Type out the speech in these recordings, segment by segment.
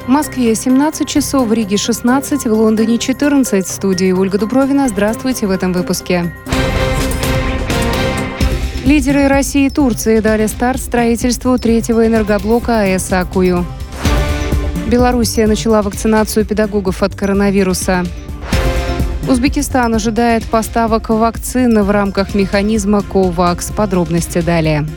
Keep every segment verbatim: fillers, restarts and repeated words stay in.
В Москве семнадцать часов, в Риге шестнадцать, в Лондоне четырнадцать. В студии Ольга Дубровина. Здравствуйте в этом выпуске. Лидеры России и Турции дали старт строительству третьего энергоблока АЭС «Аккую». Белоруссия начала вакцинацию педагогов от коронавируса. Узбекистан ожидает поставок вакцин в рамках механизма COVAX. Подробности далее.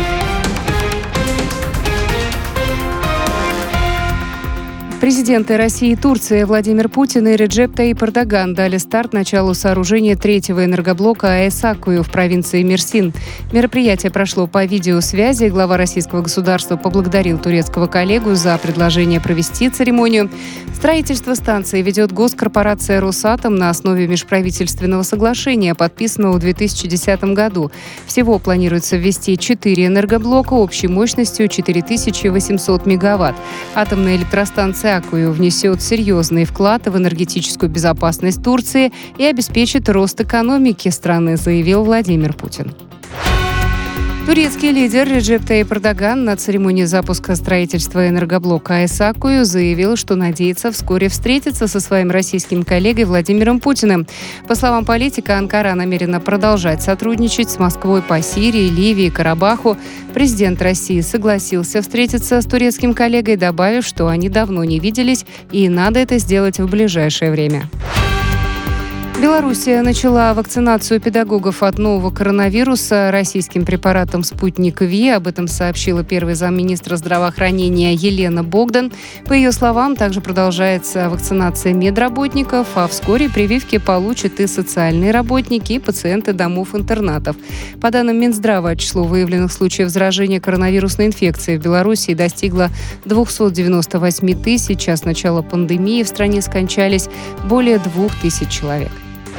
Президенты России и Турции Владимир Путин и Реджеп Таyyip Эрдоган дали старт началу сооружения третьего энергоблока АЭС «Аккую» в провинции Мерсин. Мероприятие прошло по видеосвязи. Глава российского государства поблагодарил турецкого коллегу за предложение провести церемонию. Строительство станции ведет госкорпорация «Росатом» на основе межправительственного соглашения, подписанного в две тысячи десятом году. Всего планируется ввести четыре энергоблока общей мощностью четыре тысячи восемьсот мегаватт. Атомная электростанция «Аккую» внесет серьезный вклад в энергетическую безопасность Турции и обеспечит рост экономики страны, заявил Владимир Путин. Турецкий лидер Реджеп Таyyip Эрдоган на церемонии запуска строительства энергоблока АЭС «Аккую» заявил, что надеется вскоре встретиться со своим российским коллегой Владимиром Путиным. По словам политика, Анкара намерена продолжать сотрудничать с Москвой по Сирии, Ливии и Карабаху. Президент России согласился встретиться с турецким коллегой, добавив, что они давно не виделись и надо это сделать в ближайшее время. Белоруссия начала вакцинацию педагогов от нового коронавируса российским препаратом «Спутник Ви». Об этом сообщила первый замминистра здравоохранения Елена Богдан. По ее словам, также продолжается вакцинация медработников, а вскоре прививки получат и социальные работники, и пациенты домов-интернатов. По данным Минздрава, число выявленных случаев заражения коронавирусной инфекцией в Беларуси достигло двести девяносто восемь тысяч, а с начала пандемии в стране скончались более двух тысяч человек.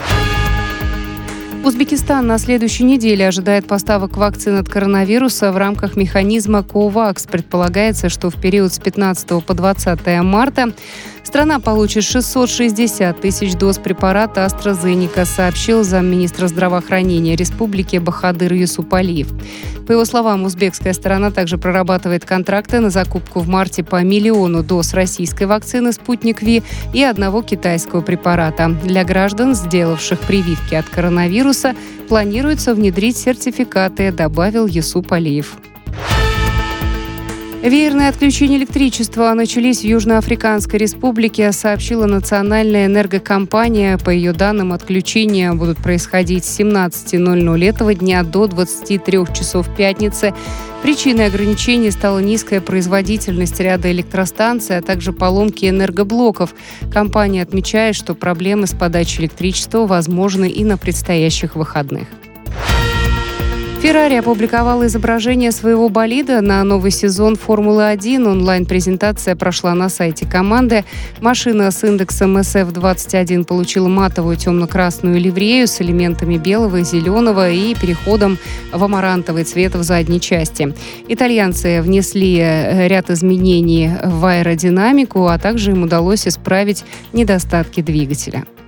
Узбекистан на следующей неделе ожидает поставок вакцин от коронавируса в рамках механизма COVAX. Предполагается, что в период с пятнадцатого по двадцатое марта страна получит шестьсот шестьдесят тысяч доз препарата AstraZeneca, сообщил замминистра здравоохранения республики Бахадыр Юсупалиев. По его словам, узбекская сторона также прорабатывает контракты на закупку в марте по миллиону доз российской вакцины «Спутник Ви» и одного китайского препарата. Для граждан, сделавших прививки от коронавируса, планируется внедрить сертификаты, добавил Юсупалиев. Веерные отключения электричества начались в Южноафриканской республике, сообщила национальная энергокомпания. По ее данным, отключения будут происходить с семнадцати ноль-ноль этого дня до двадцати трёх часов пятницы. Причиной ограничений стала низкая производительность ряда электростанций, а также поломки энергоблоков. Компания отмечает, что проблемы с подачей электричества возможны и на предстоящих выходных. Феррари опубликовала изображение своего болида на новый сезон Формулы один. Онлайн-презентация прошла на сайте команды. Машина с индексом эс эф двадцать один получила матовую темно-красную ливрею с элементами белого и зеленого и переходом в амарантовый цвет в задней части. Итальянцы внесли ряд изменений в аэродинамику, а также им удалось исправить недостатки двигателя.